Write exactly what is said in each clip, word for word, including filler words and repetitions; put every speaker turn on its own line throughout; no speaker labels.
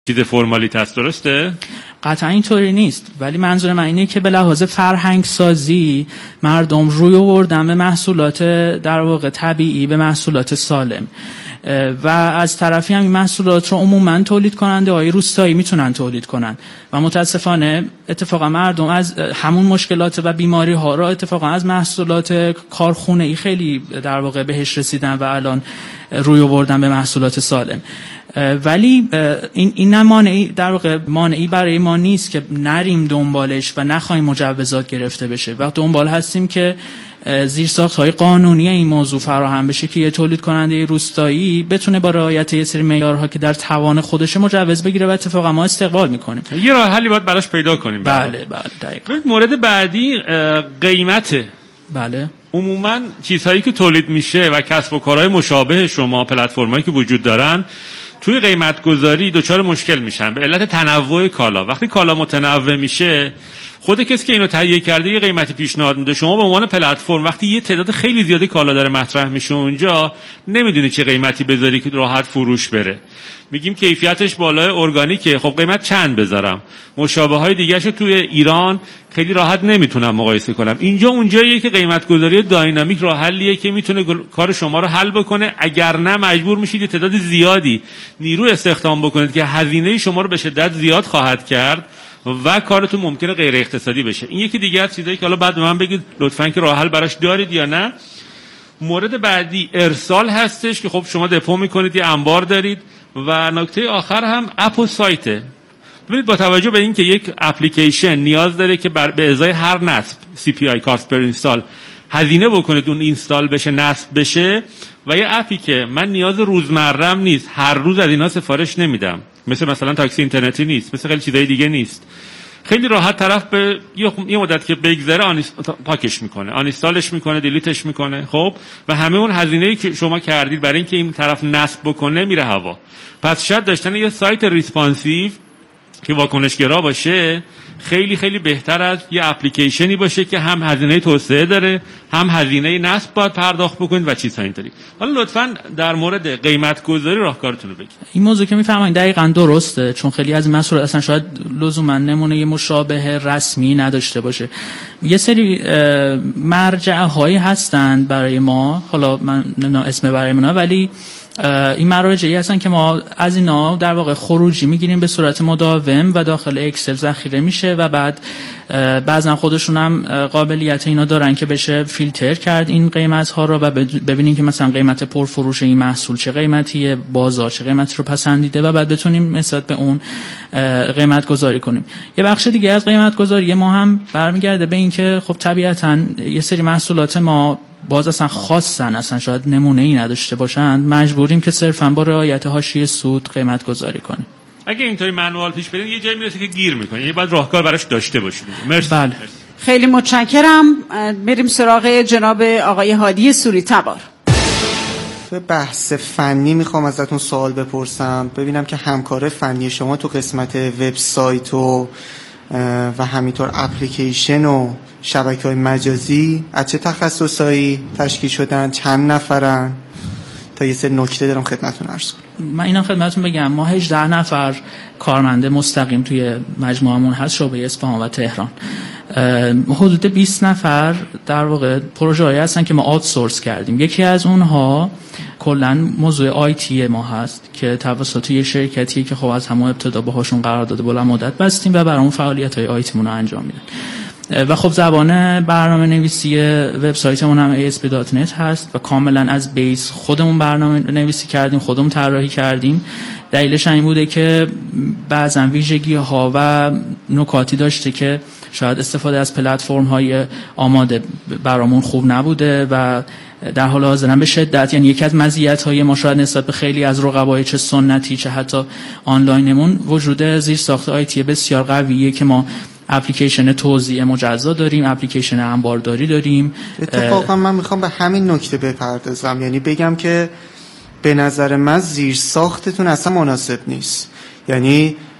چیز فرمالیته است، درسته؟
قطعا اینطوری نیست، ولی منظور من اینه که به لحاظ فرهنگ سازی مردم روی آوردن به محصولات در واقع طبیعی، به محصولات سالم، و از طرفی هم این محصولات رو عموما تولید کننده های روستایی میتونن تولید کنن و متاسفانه اتفاقا مردم از همون مشکلات و بیماری ها را اتفاقا از محصولات کارخونه ای خیلی در واقع بهش رسیدن و الان روی آوردن به محصولات سالم. ولی این این مانعی در واقع مانعی برای ما نیست که نریم دنبالش و نخوایم مجوزات گرفته بشه و دنبال هستیم که زیرساخت‌های قانونی این موضوع فراهم بشه که یه تولید کننده روستایی بتونه با رعایت یه سری معیارها که در توان خودش مجوز بگیره و اتفاقا ما استقبال میکنیم.
یه راه حلی باید براش پیدا کنیم.
بله بله دقیقاً.
مورد بعدی قیمته.
بله.
عموما چیزهایی که تولید میشه و کسب و کارهای مشابه شما، پلتفرمایی که وجود دارن، توی قیمت گذاری دچار مشکل میشن به علت تنوع کالا. وقتی کالا متنوع میشه، خود کسی که اینو تهیه کرده یه قیمتی پیشنهاد میده، شما به عنوان پلتفرم وقتی یه تعداد خیلی زیادی کالا داره مطرح میشه اونجا، نمیدونی چه قیمتی بذاری که راحت فروش بره. میگیم کیفیتش بالای، ارگانیکه، خب قیمت چند بذارم؟ مشابه های دیگه‌شو توی ایران خیلی راحت نمیتونم مقایسه کنم. اینجا اونجاییه که قیمت گذاری داینامیک راه حلیه که میتونه کار شما رو حل بکنه، اگر نه مجبور میشید تعداد زیادی نیرو استخدام بکنید که هزینه شما رو به شدت زیاد خواهد کرد و کارتون ممکنه غیر اقتصادی بشه. این یکی دیگه از چیزایی که حالا بعد به من بگید لطفاً که راه حل براش دارید یا نه. مورد بعدی ارسال هستش که خب شما دپو میکنید، یه انبار دارید، و نکته آخر هم اپ و سایته. ببینید با توجه به اینکه یک اپلیکیشن نیاز داره که بر به ازای هر نصب سی پی آی کاست پر اینستال هزینه بکنید اون اینستال بشه، نصب بشه، و یه اپی که من نیاز روزمره‌ام نیست، هر روز از اینا سفارش نمیدم، مثل مثلا تاکسی اینترنتی نیست، مثل خیلی چیزای دیگه نیست، خیلی راحت طرف به یه مدت که بگذره آنیس... پاکش میکنه، آنینستالش میکنه، دیلیتش میکنه، خب، و همه اون هزینه‌ای که شما کردید برای اینکه این طرف نصب بکنه میره هوا. پس شاید داشتن یه سایت ریسپانسیو که واکنشگرا باشه خیلی خیلی بهتر از یه اپلیکیشنی باشه که هم هزینه توسعه داره، هم هزینه نصب باید پرداخت بکنید و چیزها اینطوری. حالا لطفاً در مورد قیمت گذاری راهکارتون رو بگید.
این موضوع که میفهمین دقیقاً درسته، چون خیلی از این مسائل اصلا شاید لزوما نمونه مشابه رسمی نداشته باشه. یه سری مرجع هایی هستن برای ما، حالا من نمیدونم اسم برای من، ولی این مراجعی هستن که ما از اینا در واقع خروجی میگیریم به صورت مداوم و داخل اکسل ذخیره میشه و بعد بعضا خودشون هم قابلیت اینا دارن که بشه فیلتر کرد این قیمت ها رو و ببینیم که مثلا قیمت پرفروش این محصول چه قیمتیه، بازار چه قیمتی رو پسندیده و بعد بتونیم نسبت به اون قیمت گذاری کنیم. یه بخش دیگه از قیمت گذاری ما هم برمیگرده به این که خب طبیعتاً یه سری محصولات ما باز اصلا خاصن، اصلا شاید نمونه ای نداشته باشن، مجبوریم که صرفا با رعایت حاشیه سود قیمت گذاری کنیم.
اگه اینطوری منوال پیش برین یه جایی میرسه که گیر میکنه، یه بعد راهکار براش داشته باشید. مرسی.
بله.
مرسی.
خیلی متشکرم. بریم سراغ جناب آقای هادی سوری تبار.
تو بحث فنی میخوام ازتون سوال بپرسم، ببینم که همکار فنی شما تو قسمت وبسایت و و همینطور اپلیکیشن و شبکه‌های مجازی از چه تخصصایی تشکیل شدن، چند نفرن، تا یه سری نکته دارم خدمتتون عرض کنم.
من اینا خدمتتون بگم، ما هجده نفر کارمند مستقیم توی مجموعمون هست، شعبه اصفهان و تهران. حدود بیست نفر در واقع پروژه‌ای هستن که ما آوتسورس کردیم. یکی از اونها کلا موضوع آیتی ما هست که توسط یه شرکتی که خب از همون ابتدا باهاشون قرارداد بلند مدت بستیم و برامون فعالیت‌های آیتیمون رو انجام میدن. و خب زبان برنامه نویسی وبسایتمون هم ای اس پی دات نت هست و کاملا از بیس خودمون برنامه نویسی کردیم، خودمون طراحی کردیم. دلیلش این بوده که بعضا ویژگی ها و نکاتی داشته که شاید استفاده از پلتفرم های آماده برامون خوب نبوده و در حال حاضر هم به شدت، یعنی یکی از مزیت های ما شاید نسبت به خیلی از رقبای چه سنتی چه حتی آنلاینمون وجود زیرساخت آیتی بسیار قویه که ما اپلیکیشن توزیع مجزا داریم، اپلیکیشن انبارداری داریم.
اتفاقا من میخوام به همین نکته بپردازم، یعنی بگم که به نظر من زیر ساختتون اصلا مناسب نیست. یعنی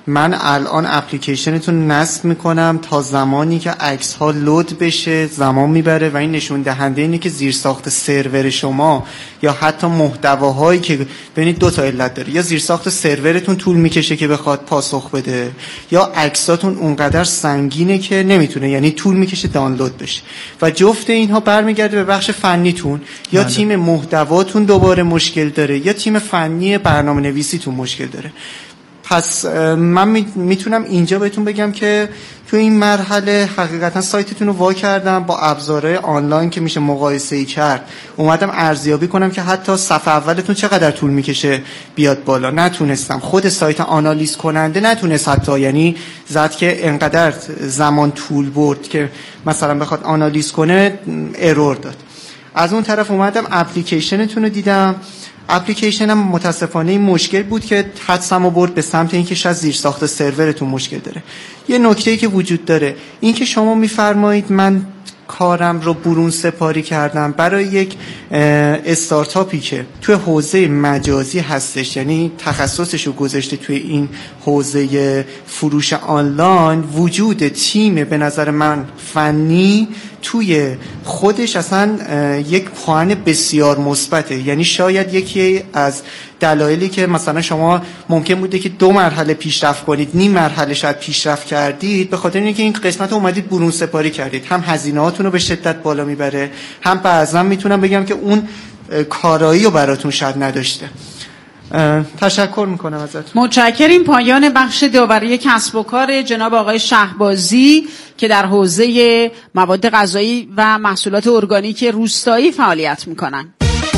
من الان اپلیکیشنتون نصب میکنم تا زمانی که عکس ها لود بشه زمان میبره و این نشون دهنده اینه که زیرساخت سرور شما یا حتی محتواهایی که ببینید دو تا علت داره، یا زیرساخت سرورتون طول میکشه که بخواد پاسخ بده، یا عکساتون اونقدر سنگینه که نمیتونه، یعنی طول میکشه دانلود بشه و جفت اینها برمیگرده به بخش فنیتون، یا بله. تیم محتواتون دوباره مشکل داره یا تیم فنی برنامه‌نویسیتون مشکل داره. پس من میتونم اینجا بهتون بگم که تو این مرحله حقیقتا سایتتون رو وا کردم با ابزارهای آنلاین که میشه مقایسه‌ای کرد، اومدم ارزیابی کنم که حتی صفحه اولتون چقدر طول میکشه بیاد بالا. نتونستم. خود سایت آنالیز کننده نتونست حتی، یعنی زد که انقدر زمان طول برد که مثلا بخواد آنالیز کنه ارور داد. از اون طرف اومدم اپلیکیشنتون رو دیدم، اپلیکیشنم متاسفانه این مشکل بود که حدسمو برد به سمت اینکه شاید زیرساخت سرورتون مشکل داره. یه نکته‌ای که وجود داره این که شما میفرمایید من کارم رو برون سپاری کردم برای یک استارتاپی که توی حوزه مجازی هستش، یعنی تخصصش رو گذاشته توی این حوزه فروش آنلاین. وجود تیم به نظر من فنی توی خودش اصلا یک پوان بسیار مثبته، یعنی شاید یکی از دلایلی که مثلا شما ممکن بوده که دو مرحله پیشرفت کنید، نیم مرحله شاید پیشرفت کردید به خاطر اینکه این قسمت رو اومدید برون سپاری کردید، هم هزینه‌هاتون رو به شدت بالا میبره، هم بعضا میتونم بگم که اون کارایی رو براتون شاید نداشته. تشکر میکنم ازتون.
متشکریم. پایان بخش داوری کسب و کار جناب آقای شهبازی که در حوزه مواد غذایی و محصولات ارگانیک روستایی فعالیت میکنن.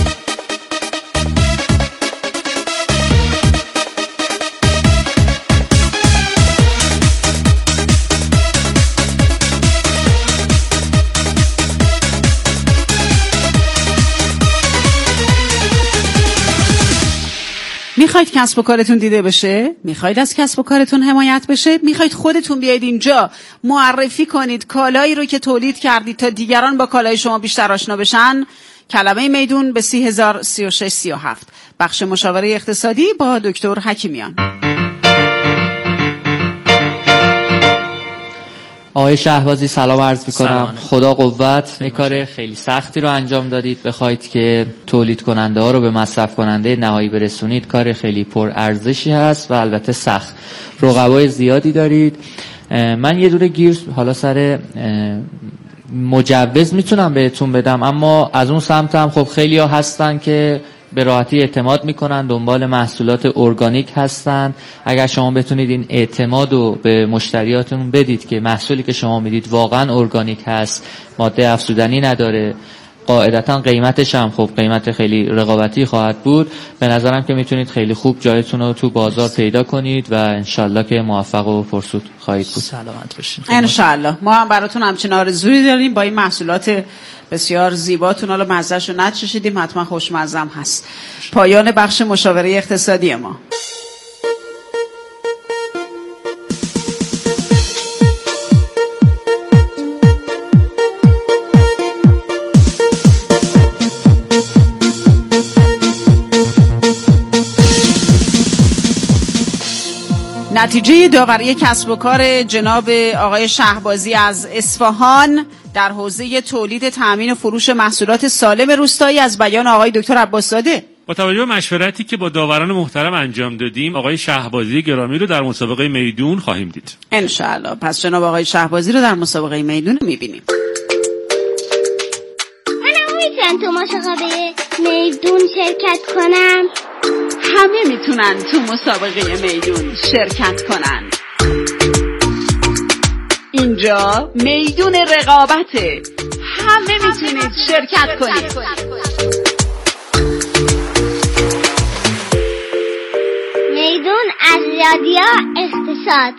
میخواید کسب و کارتون دیده بشه؟ میخواید از کسب و کارتون حمایت بشه؟ میخواید خودتون بیاید اینجا معرفی کنید کالایی رو که تولید کردید تا دیگران با کالای شما بیشتر آشنا بشن؟ کلمه میدون به سی هزار سی و شش سی و هفت. بخش مشاوره اقتصادی با دکتر حکیمیان.
آقای شهبازی سلام عرض میکنم. خدا قوت. یک کار خیلی سختی رو انجام دادید. بخواید که تولید کننده ها رو به مصرف کننده نهایی برسونید کار خیلی پر ارزشی هست و البته سخت. رقبای زیادی دارید. من یه دونه گیر حالا سر مجوز میتونم بهتون بدم، اما از اون سمت هم خب خیلی ها هستن که به راحتی اعتماد میکنن، دنبال محصولات ارگانیک هستن. اگر شما بتونید این اعتماد رو به مشتریاتون بدید که محصولی که شما میدید واقعا ارگانیک هست، ماده افزودنی نداره، قاعدتا قیمتش هم خب قیمت خیلی رقابتی خواهد بود، به نظرم که میتونید خیلی خوب جایتون رو تو بازار پیدا کنید و انشالله که موفق و پرسود خواهید بود.
سلامت باشین.
انشالله. ما هم براتون همچین آرزویی داریم با این محصولات بسیار زیباتون. حالا مزه‌ش رو نچشیدیم، حتما خوشمزه هم هست. پایان بخش مشاوره اقتصادی ما. نتیجه داوری کسب و کار جناب آقای شهبازی از اصفهان در حوزه تولید، تامین و فروش محصولات سالم روستایی از بیان آقای دکتر عباس‌زاده.
با توجه به مشورتی که با داوران محترم انجام دادیم، آقای شهبازی گرامی رو در مسابقه میدون خواهیم دید.
انشاءالله. پس جناب آقای شهبازی رو در مسابقه میدون میبینیم.
منم میتونم تو مسابقه میدون شرکت کنم؟
همه میتونن تو مسابقه میدون شرکت کنن. اینجا میدون رقابته، همه میتونید شرکت کنید.
میدون از رادیو اقتصاد.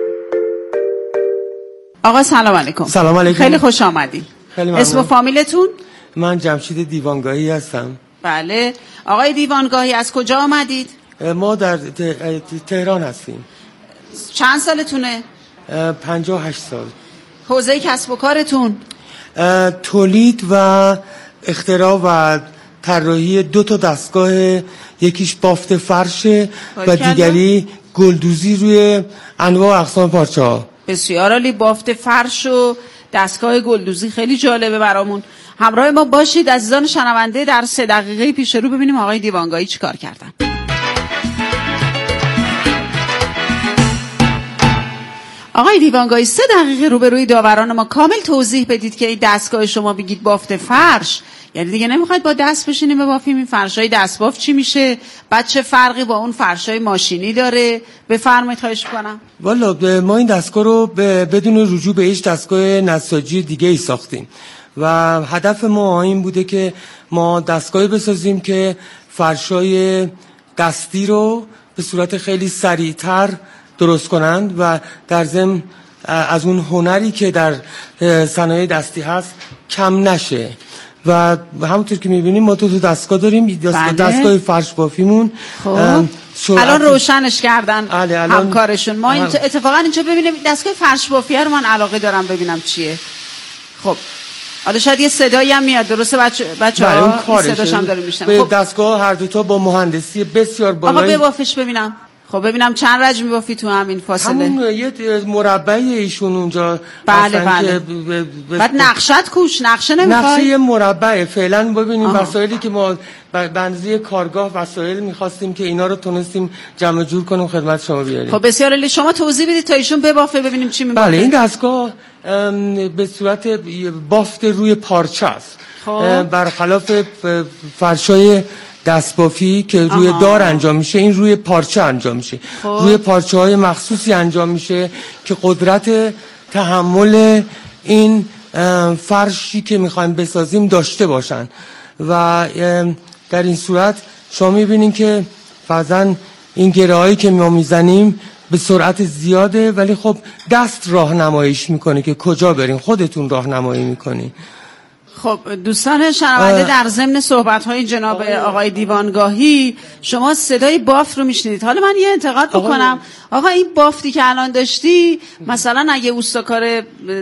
آقا سلام علیکم.
سلام علیکم.
خیلی خوش آمدید.
خیلی
اسم و فامیلتون؟
من جمشید دیوانگاهی هستم.
بله. آقای دیوانگاهی از کجا آمدید؟
ما در تهران هستیم.
چند سالتونه؟
پنجاه و هشت سال.
حوزه کسب و کارتون؟
تولید و اختراع و طراحی دو تا دستگاه، یکیش بافت فرشه و دیگری گلدوزی روی انواع و اقسام پارچه ها.
بسیار عالی. بافت فرش و دستگاه گلدوزی خیلی جالبه برامون. همراه ما باشید عزیزان شنونده، در سه دقیقه پیش رو ببینیم آقای دیوانگاهی چی کار کردن. آقای دیوانگاهی سه دقیقه روبروی داوران ما کامل توضیح بدید که این دستگاه شما بگید بافت فرش، یعنی دیگه نمیخواید با دست بشینیم ببافیم، این فرشای دست باف چی میشه؟ بعد چه فرقی با اون فرشای ماشینی داره؟ بفرمایید خواهش می‌کنم.
والا ما این دستگاه رو بدون رجوع به هیچ دستگاه نساجی دیگه ای ساختیم و هدف ما این بوده که ما دستگاهی بسازیم که فرشای دستی رو به صورت خیلی سریعتر درست کنند و در ضمن از اون هنری که در صنایع دستی هست کم نشه. و همونطور که میبینیم ما تو دستگاه داریم، دستگاه, دستگاه فرش بافیمون
الان روشنش کردن
الان
همکارشون. ما اتفاقا اینجا ببینیم دستگاه فرش بافی رو من علاقه دارم ببینم چیه. خب حالا شاید یه صدایی هم میاد، درسته بچه بچه‌ها؟ صداش هم داریم میشنم.
خب دستگاه هر دو تا با مهندسی بسیار بالایی.
آقا ببافش ببینم. خب ببینم چند رج میبافی تو همین فاصله؟
همون یه مربعی ایشون اونجا.
بله بله. ب... ب... بعد نقشت کوش نقشه نمیخوای؟
نقشه یه مربعه. فعلا ببینیم وسایلی که ما به اندازه کارگاه وسایل میخواستیم که اینا رو تونستیم جمع جور کنیم خدمت شما بیاریم.
خب بسیار عالی. شما توضیح بدید تا ایشون ببافه ببینیم چی میبافه.
بله این دستگاه به صورت بافت روی پارچه است. خب برخلاف فرشای دستبافی که روی آها. دار انجام میشه، این روی پارچه انجام میشه. خب. روی پارچه های مخصوصی انجام میشه که قدرت تحمل این فرشی که میخوایم بسازیم داشته باشن و در این صورت شما میبینین که فرضاً این گره هایی که ما میزنیم به سرعت زیاده، ولی خب دست راهنماییش میکنه که کجا برین، خودتون راهنمایی میکنین.
خب دوستان شنونده، در ضمن صحبت‌های جناب آقای دیوانگاهی شما صدای بافت رو میشنیدید. حالا من یه انتقاد بکنم. آقا این بافتی که الان داشتی، مثلا اگه اوستاکار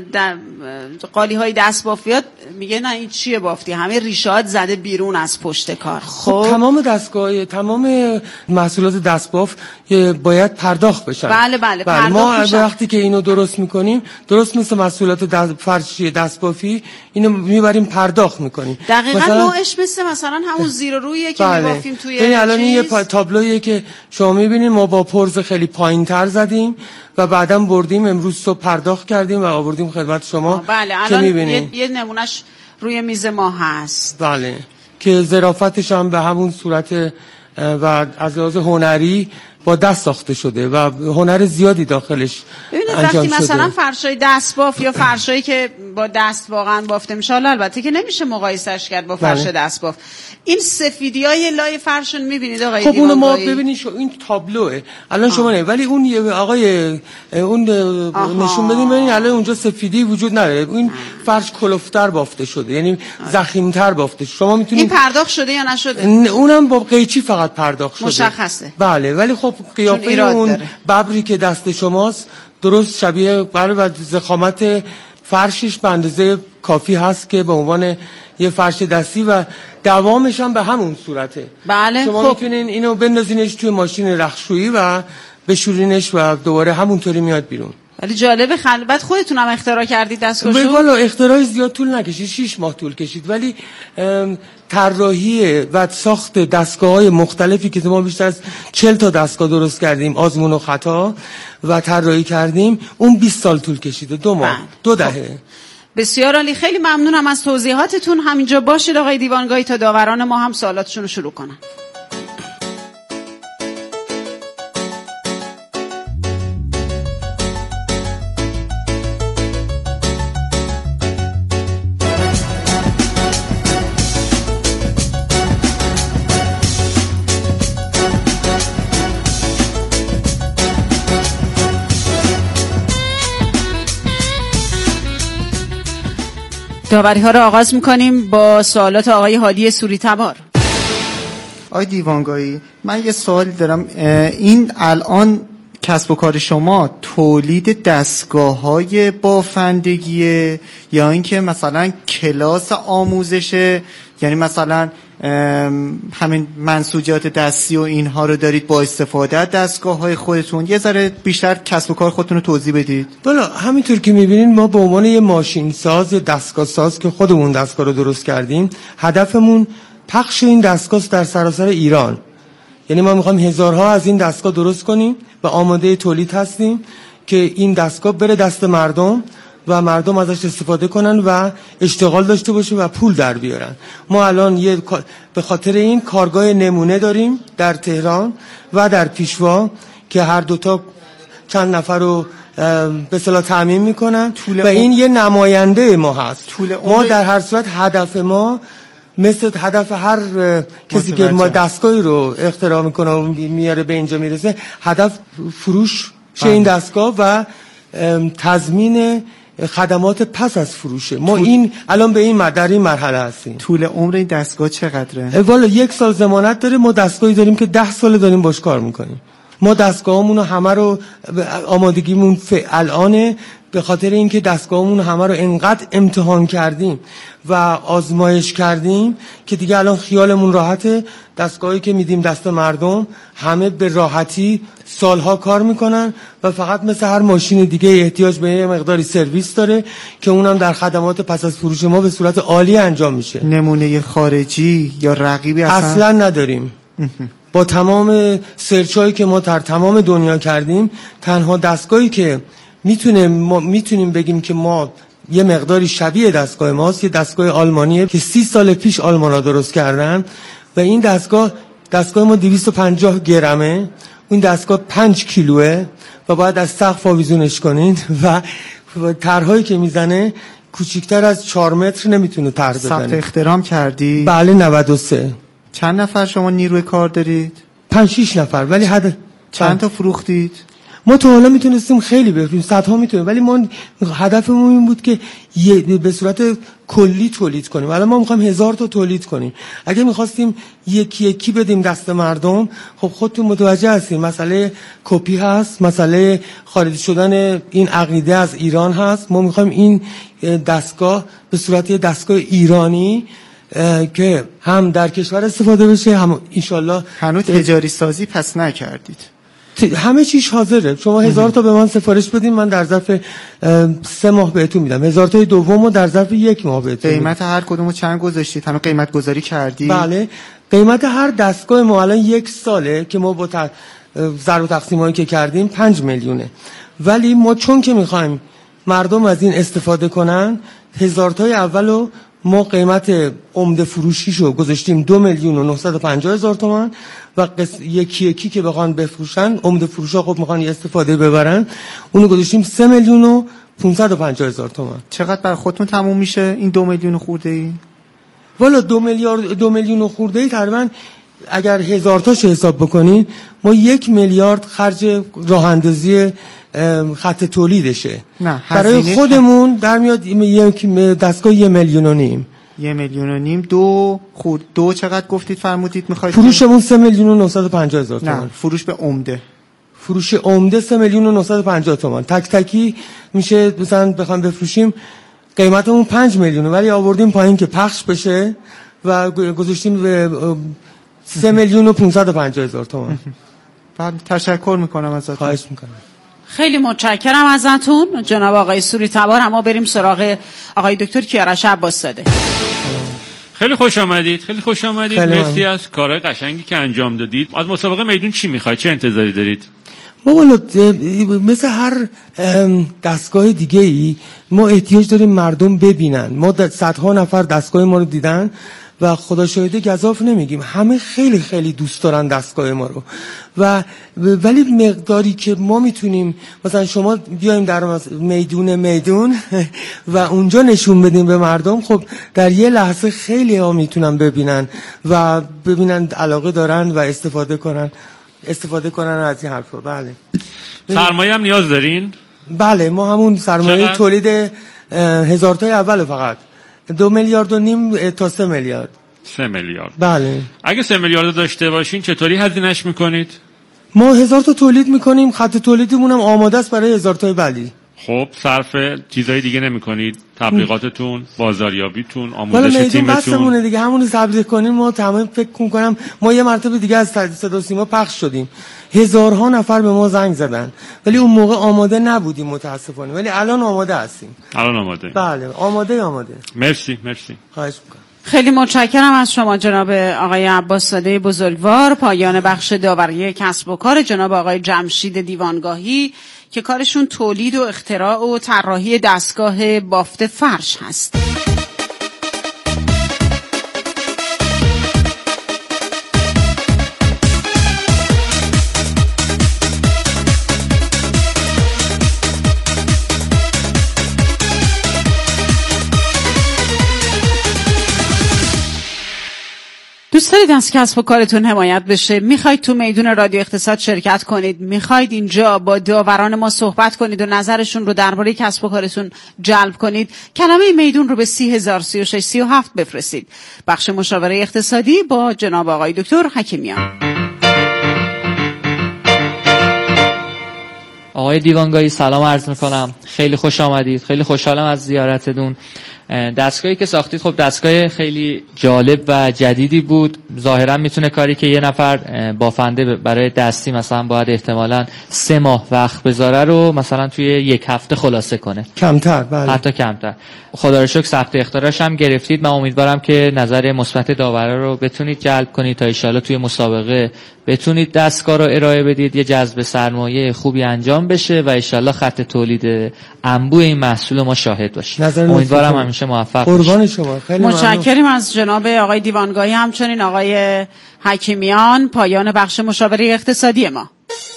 قالی های دست بافیات میگه نه این چیه بافتی، همه ریشه‌هات زده بیرون از پشت کار.
خب تمام دستگاه تمام محصولات دست باف باید پرداخت بشن.
بله بله,
بله. ما وقتی که اینو درست میکنیم، درست مثل محصولات دست فرشی دست بافی، اینو میبریم پرداخت میکنیم.
دقیقاً مثلا... نوعش مثل مثلا همون زیر و رویه که
بله.
میبافیم توی
این الان یه تابلویی که شما میبینید ما با پرز خیلی پایین‌تر زدیم و بعداً بردیم امروز صبح پرداخت کردیم و آوردیم خدمت شما.
بله الان یه, یه نمونهش روی میز ما هست.
بله که ظرافتش هم به همون صورت و از لحاظ هنری با دست ساخته شده و هنر زیادی داخلش انجام شده.
وقتی مثلا فرشای دست باف یا فرشایی که با دست واقعا بافته میشه، البته که نمیشه مقایسش کرد با فرش دست باف، این سفیدیای لای فرشون میبینید آقای
خب
دیوانگاهی؟
خب اونو ما ببینید شو این تابلوه الان آه. شما نه، ولی اون یه آقای اون آها. نشون بدین ببینید الان اونجا سفیدی وجود نداره. این فرش کلفتر بافته شده، یعنی ضخیم‌تر بافته. شما میتونید
این پرداخت شده یا نشده؟
اونم با قیچی فقط پرداخت شده.
مشخصه.
بله ولی خب قیافه اون ببری که دست شماست درست شبیه برای و ضخامت فرشش به اندازه کافی هست که به عنوان یه فرش دستی و دوامش هم به همون صورته.
بله
شما
خب.
میتونین اینو بندازینش توی ماشین رختشویی و بشورینش و دوباره همونطوری میاد بیرون.
ولی جالبه خل... بعد خودتون هم اختراع کردید دستگاهشو؟
والا اختراع زیاد طول نکشید، شش ماه طول کشید، ولی طراحی و ساخت دستگاه‌های مختلفی که ما بیشتر از چهل تا دستگاه درست کردیم، آزمون و خطا و طراحی کردیم، اون بیست سال طول کشیده، دو ماه، دو دهه.
بسیار عالی، خیلی ممنونم از توضیحاتتون. همینجا باشید آقای دیوانگاهی تا داوران ما هم سوالاتشون رو شروع کنن. داوری ها رو آغاز میکنیم با سوالات آقای هادی سوری تبار.
آقای دیوانگاهی، من یه سوال دارم. این الان کسب و کار شما تولید دستگاه های بافندگیه یا اینکه مثلا کلاس آموزشه؟ یعنی مثلا همین منسوجات دستی و اینها رو دارید با استفاده از دستگاه‌های خودتون؟ یه ذره بیشتر کسب و کار خودتون رو توضیح بدید.
والا همینطور که می‌بینید ما به عنوان یه ماشین ساز یا دستگاه ساز که خودمون دستگاه رو درست کردیم، هدفمون پخش این دستگاه در سراسر ایران. یعنی ما می‌خوایم هزارها از این دستگاه درست کنیم و آماده تولید هستیم که این دستگاه بره دست مردم و مردم ازش استفاده کنن و اشتغال داشته باشه و پول در بیارن. ما الان یه به خاطر این کارگاه نمونه داریم در تهران و در پیشوا که هر دوتا چند نفر رو به اصطلاح تامین میکنن و این یه نماینده ما هست. ما در هر صورت هدف ما مثل هدف هر کسی که ما دستگاهی رو اختراع میکنه و میاره به اینجا میرسه، هدف فروش شه این دستگاه و تضمین خدمات پس از فروشه. ما این الان به این در این مرحله هستیم.
طول عمر این دستگاه چقدره؟
والا یک سال ضمانت داره. ما دستگاهی داریم که ده سال داریم باش کار میکنیم. ما دستگاهمون همه رو آمادگیمون الانه به خاطر اینکه دستگاهمون همه رو انقدر امتحان کردیم و آزمایش کردیم که دیگه الان خیالمون راحته. دستگاهی که میدیم دست مردم همه به راحتی سالها کار میکنن و فقط مثل هر ماشین دیگه احتیاج به یه مقداری سرویس داره که اونم در خدمات پس از فروش ما به صورت عالی انجام میشه.
نمونه خارجی یا رقیبی اصلا,
اصلا نداریم. با تمام سرچایی که ما در تمام دنیا کردیم، تنها دستگاهی که میتونه ما میتونیم بگیم که ما یه مقداری شبیه دستگاه ماست، یه دستگاه آلمانیه که سی سال پیش آلمانا درست کردن و این دستگاه دستگاه ما دویست و پنجاه گرمه. این دستگاه پنج کیلوه و باید از سقف آویزونش کنین و طرحایی که میزنه کوچیکتر از چهار متر نمیتونه طرح بزنه.
ثبت اختراع کردی؟
بله نود و سه.
چند نفر شما نیروی کار دارید؟
پنج شش نفر. ولی حد
چند تا فروختید؟
ما تو حالا میتونستیم خیلی بفروشیم، صدها میتونیم، ولی ما هدفمون این بود که یه به صورت کلی تولید کنیم. الان ما میخوایم هزار تا تولید کنیم. اگه میخواستیم یکی یکی بدیم دست مردم، خب خودتون متوجه هستین مسئله کپی هست، مسئله خارج شدن این عقیده از ایران هست. ما میخوایم این دستگاه به صورت دستگاه ایرانی که هم در کشور استفاده بشه، هم انشالله.
هنوز تجاری سازی پس نکردید؟
همه چیش حاضره. شما هزار تا به من سفارش بدین، من در ظرف سه ماه بهتون میدم. هزار تای دومو در ظرف یک ماه بهتون میدم.
قیمت هر کدومو چند گذاشتید؟ همه قیمت گذاری کردی؟
بله. قیمت هر دستگاه ما الان یک ساله که ما با ضرب و تقسیمایی که کردیم پنج میلیونه. ولی ما چون که میخوایم مردم از این استفاده کنن، هزار تای اولو ما قیمت عمده فروشیشو گذاشتیم دو میلیون و نهصد و پنجاه هزار تومان و قص... یکی یکی که بخوان بفروشن، عمده فروشا خب میخوان یه استفاده ببرن، اونو گذاشتیم سه میلیون و پانصد و پنجاه هزار تومان.
چقدر بر خودتون تموم میشه این دو میلیون خورده ای؟
والا دو میلیارد دو میلیون خورده ای تقریبا اگر هزار تاشو حساب بکنین ما یک میلیارد خرج راه اندازی خط تولیدشه.
نه
برای خودمون در میاد یک دستگاه یه میلیون و نیم.
یه میلیون و نیم. دو خورد دو چقدر گفتید فرمودید میخواید؟
فروشمون سه میلیون و نهصد و پنجاه هزار تومان.
نه فروش به عمده.
فروش عمده سه میلیون و نهصد و پنجاه تومان. تک تکی میشه مثلا بخوام بفروشیم قیمتمون پنج میلیونه، ولی آوردیم پایین که پخش بشه و گذاشتیم به سه میلیون و پانصد و پنجاه هزار تومان.
بعد تشکر میکنم ازتون.
خواهش میکنم.
خیلی متشکرم ازتون جناب آقای سوری تبار. اما بریم سراغ آقای دکتر کیارش عباسزاده.
خیلی خوش آمدید. خیلی خوش آمدید. مرسی از کارهای قشنگی که انجام دادید. از مسابقه میدون چی میخواید؟ چه انتظاری دارید؟
ما والا مثل هر دستگاه دیگه ای ما احتیاج داریم مردم ببینن. ما صدها نفر دستگاه ما رو دیدن و خدا شاهده گزاف نمیگیم، همه خیلی خیلی دوست دارن دستگاه ما رو و ولی مقداری که ما میتونیم مثلا شما بیایم در میدون میدون و اونجا نشون بدیم به مردم، خب در یه لحظه خیلی ها میتونن ببینن و ببینن علاقه دارن و استفاده کنن استفاده کنن از این حرفا. بله.
سرمایه هم نیاز دارین؟
بله ما همون سرمایه تولید هزار تای اول فقط دو میلیارد و نیم تا سه میلیارد.
سه میلیارد.
بله.
اگه سه میلیارد داشته باشین چطوری هزینه‌اش میکنید؟
ما هزار تا تولید میکنیم، خط تولیدمون هم آماده است برای هزار تای بعدی.
خب صرف چیزای دیگه نمی‌کنید؟ تبلیغاتتون، بازاریابیتون،
والا
آموزش
میدون
تیمتون؟
بسمونه دیگه، همونو تبلیغ کنیم. ما تمام فکر کنم ما یه مرتبه دیگه از صدا سیما پخش شدیم، هزارها نفر به ما زنگ زدن، ولی اون موقع آماده نبودیم متاسفانه، ولی الان آماده هستیم.
الان آماده؟
بله آماده آماده.
مرسی مرسی.
خواهش می‌کنم. خیلی متشکرم از شما جناب آقای عباس زاده بزرگوار. پایان بخش داوری کسب و کار جناب آقای جمشید دیوانگاهی که کارشون تولید و اختراع و طراحی دستگاه بافت فرش هست. دوست دارید از کسب و کارتون حمایت بشه؟ میخواید تو میدون رادیو اقتصاد شرکت کنید؟ میخواید اینجا با داوران ما صحبت کنید و نظرشون رو درباره کسب و کارتون جلب کنید؟ کلمه میدون رو به سی هزار سی و شش سی و هفت بفرستید. بخش مشاوره اقتصادی با جناب آقای دکتر حکیمیان.
آقای دیوانگاهی سلام عرض میکنم، خیلی خوش آمدید، خیلی خوشحالم از زیارتتون. دستگاهی که ساختید خب دستگاه خیلی جالب و جدیدی بود. ظاهرا میتونه کاری که یه نفر بافنده برای دستی مثلا باید احتمالاً سه ماه وقت بذاره رو مثلا توی یک هفته خلاصه کنه،
کمتر. بله
حتی کمتر. خدا رو شکر ثبت اختراعش هم گرفتید. من امیدوارم که نظر مثبت داورا رو بتونید جلب کنید تا ان شاءالله توی مسابقه بتونید دستگاه رو ارائه بدید، یه جذب سرمایه خوبی انجام بشه و ان شاءالله خط تولید انبوه این محصول ما شاهد باشیم. امیدوارم همیشه موفق باشید.
قربان شما. خیلی
متشکریم از جناب آقای دیوانگاهی، همچنین آقای حکیمیان. پایان بخش مشاوره اقتصادی ما.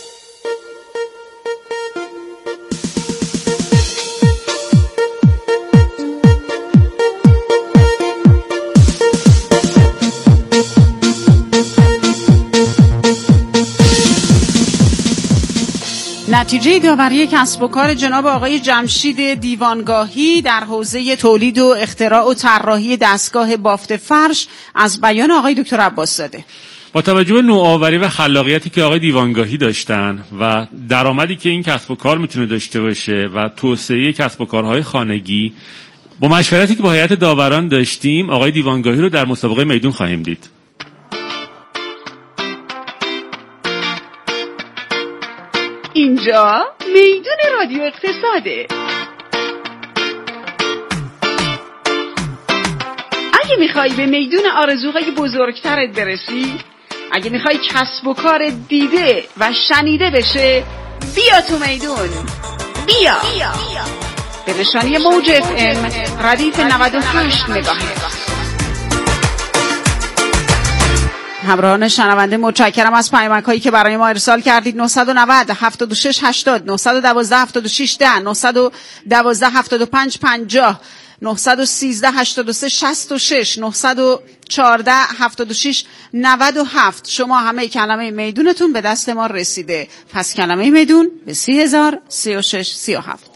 نتیجه داوری کسب و کار جناب آقای جمشید دیوانگاهی در حوزه تولید و اختراع و طراحی دستگاه بافت فرش از بیان آقای دکتر عباس زاده.
با توجه به نوآوری و خلاقیتی که آقای دیوانگاهی داشتن و درآمدی که این کسب و کار میتونه داشته باشه و توسعه کسب و کارهای خانگی، با مشورتی که با هیئت داوران داشتیم آقای دیوانگاهی رو در مسابقه میدون خواهیم دید.
اینجا میدون رادیو اقتصاده. اگه میخوای به میدون آرزوهای بزرگترت برسی، اگه میخوای کسب و کار دیده و شنیده بشه، بیا تو میدون. بیا, بیا. به نشانی موج اف ام ردیف نود و هشت مگاهرتز. همراهان شنونده متشکرم از پیامک هایی که برای ما ارسال کردید. نه نه نه هفتاد و شش هشتاد نه یک دو هفتاد و شش ده نه یک دو هفتاد و پنج پنجاه نه یک سه هشتاد و سه شصت و شش نه یک چهار هفتاد و شش نود و هفت. شما همه کلمه میدونتون به دست ما رسیده. پس کلمه میدون به سی هزار سی و شش سی و هفت.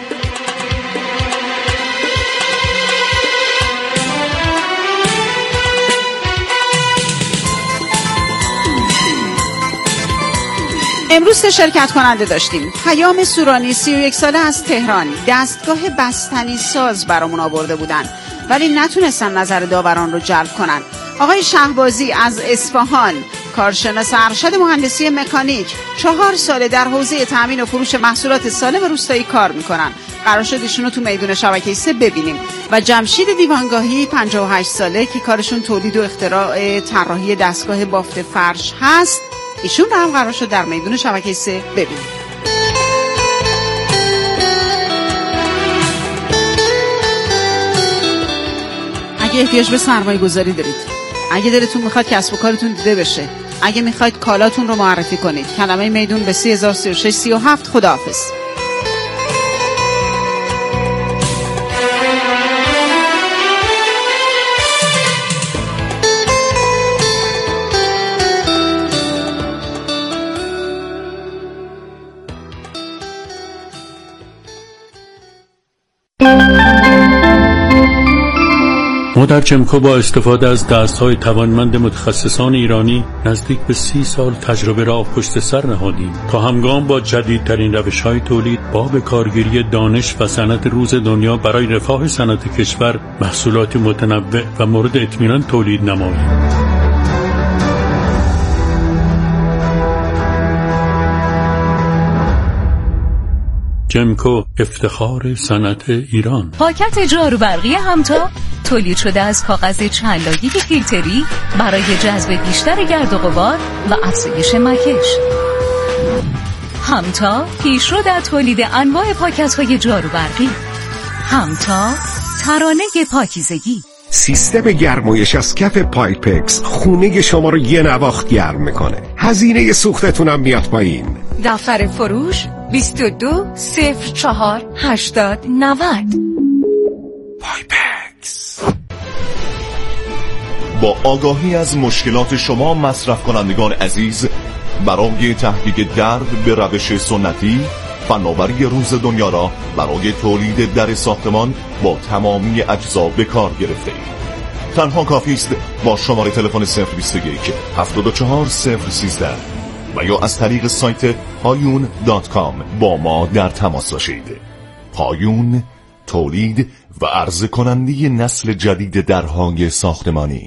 امروز سه شرکت کننده داشتیم. پیام سورانی سی و یک ساله از تهران دستگاه بستنی ساز برامون آورده بودن ولی نتونستن نظر داوران رو جلب کنن. آقای شهبازی از اصفهان کارشناس ارشد مهندسی مکانیک، چهار ساله در حوزه تامین و فروش محصولات سالم روستایی کار میکنن. قرار شد ایشونو تو میدون شبکه سه ببینیم. و جمشید دیوانگاهی پنجاه و هشت ساله که کارشون تولید و اختراع طراحی دستگاه بافت فرش هست، ایشون رو هم قرار شد در میدون شبکه سه ببینیم. اگه احتیاج به سرمایه گذاری دارید، اگه دلتون میخواد کسب و کارتون دیده بشه، اگه میخواید کالاتون رو معرفی کنید، کلمه میدون به سی هزار سی و شش سی و هفت. خداحافظ.
ما در جمکو با استفاده از دست‌های توانمند متخصصان ایرانی نزدیک به سی سال تجربه را پشت سر نهادیم تا همگام با جدیدترین روش‌های تولید با به کارگیری دانش و صنعت روز دنیا برای رفاه صنعت کشور محصولات متنوع و مورد اطمینان تولید نماییم. جمکو، افتخار صنعت ایران.
پاکت جاروبرقی همتا تولید شده از کاغذ چند لایه فیلتری برای جذب بیشتر گرد و غبار و افزایش مکش. همتا پیشرو در تولید انواع پاکت‌های جاروبرقی. همتا، ترانه پاکیزگی.
سیستم گرمایش از کف پایپکس خونه شما رو یه نواخت گرم میکنه. هزینه سوختتون هم میاد پایین.
دفتر فروش بیست و دو صفر چهار هشتاد نود.
پایپکس.
با آگاهی از مشکلات شما مصرف کنندگان عزیز برای تحقیق درد به روش سنتی، فناوری روز دنیا را برای تولید در ساختمان با تمامی اجزا به کار گرفته اید. تنها کافی است با شماره تلفن صفر بیست و یک هفتاد و چهار صفر سیزده و یا از طریق سایت هایون دات کام با ما در تماس باشید. هایون، تولید و عرضه کننده نسل جدید درهای ساختمانی.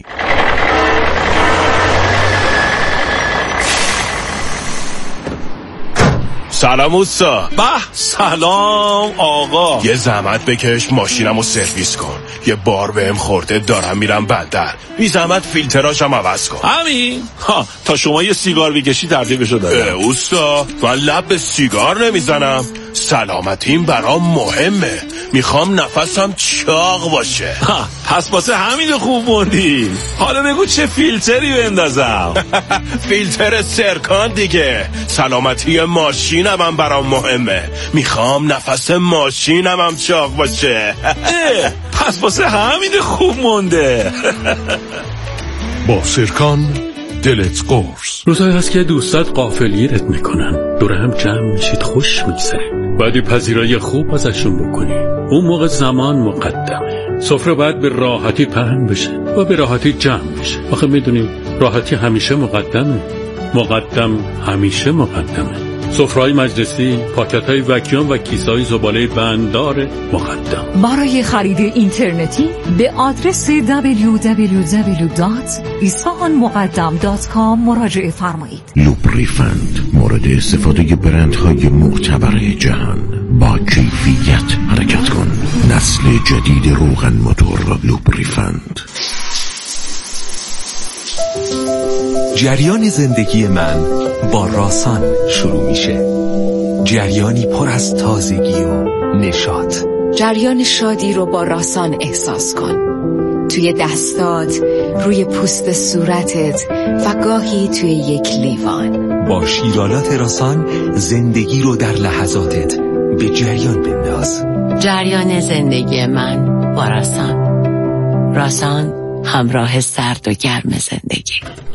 سلام اوستا. به سلام آقا. یه زحمت بکش ماشینمو سرویس کن. یه بار بهم خورده دارم میرم بندر. بی زحمت فیلتراشم عوض کن.
همین ها تا شما یه سیگار بکشی ترتیبشو دادم.
اوستا من لب به سیگار نمیزنم. سلامتیم برام مهمه. میخوام نفسم چاق باشه.
ها پس واسه همین خوب موندی. حالا بگو چه فیلتری بندازم.
فیلتر سرکان دیگه. سلامتی ماشینم هم برام مهمه. میخوام نفس ماشینم هم چاق باشه.
پس واسه همین خوب مونده.
با سرکان دلت قرص.
روزایی هست که دوستات غافلگیرت میکنن، دور هم جمع میشید، خوش میگذره، بعدی پذیرایی خوب ازشون بکنی. اون موقع زمان مقدمه. سفره باید به راحتی پهن بشه و به راحتی جمع بشه. آخه میدونیم راحتی همیشه مقدمه، مقدم همیشه مقدمه. سفره‌های مجلسی، پاکت‌های وکیوم و کیسه‌های زباله بنددار مقدم.
برای خرید اینترنتی به آدرس دبلیو دبلیو دبلیو دات اصفهان مقدم دات کام مراجعه فرمایید.
لوبریفند، مورد استفاده برندهای معتبر جهان. با کیفیت حرکت کن. نسل جدید روغن موتور لوبریفند.
جریان زندگی من با راسان شروع میشه. جریانی پر از تازگی و نشاط.
جریان شادی رو با راسان احساس کن. توی دستات، روی پوست صورتت و گاهی توی یک لیوان.
با شیرالات راسان زندگی رو در لحظاتت به جریان بنداز.
جریان زندگی من با راسان. راسان، همراه سرد و گرم زندگی.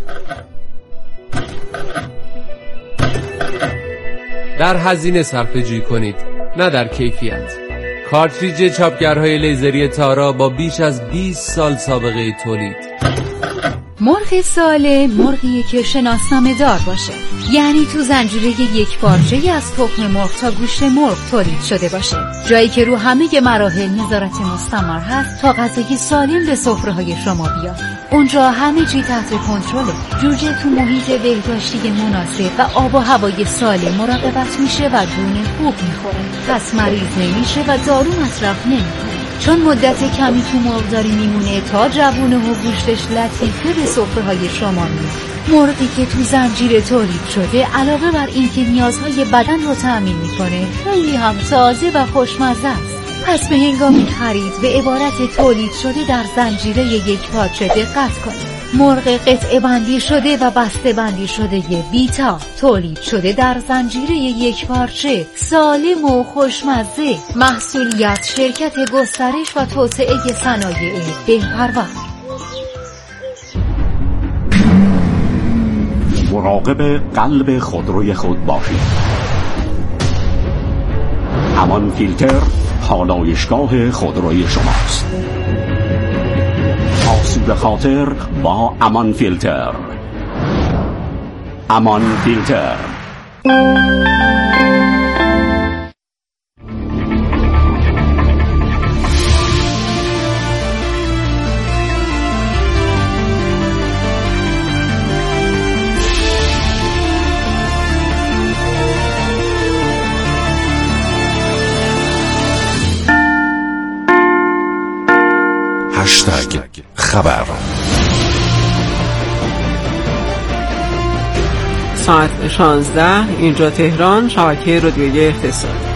در هزینه صرفه‌جویی کنید، نه در کیفیت. کارتریج چاپگرهای لیزری تارا با بیش از بیست سال سابقه تولید.
مرغ سالم مرغیه که شناسنامه دار باشه، یعنی تو زنجیره یک پارچه‌ای از تخم مرغ تا گوشت مرغ تولید شده باشه، جایی که رو همه مراحل نظارت مستمر هست تا غذای سالم به سفره‌های شما بیاد. اونجا همه چی تحت کنترله. جوجه تو محیط بهداشتی مناسب و آب و هوای سالم مراقبت میشه و دونه خوب میخوره. پس مریض نمیشه و دارو مصرف نمیکنه. چون مدت کمی تو مرغداری میمونه تا جوونه و گوشتش لطیفه به سفره‌های شما میاد. مرغی که تو زنجیره تولید شده علاوه بر اینکه نیازهای بدن رو تأمین میکنه، خیلی هم تازه و خوشمزه است. پس به هنگام خرید به عبارت تولید شده در زنجیره یک پارچه دقت کنید. مرغ قطعه بندی شده و بسته بندی شده بیتا، تولید شده در زنجیره یک پارچه، سالم و خوشمزه. محصولیت شرکت گسترش و توسعه صنایع بهپرور.
مراقب قلب خودروی خود باشید. همان فیلتر پالایشگاه خودروی شماست. آسوده خاطر با امان فیلتر. امان فیلتر.
هشتگ خبر.
ساعت شانزده اینجا تهران، شبکه رادیویی اقتصاد.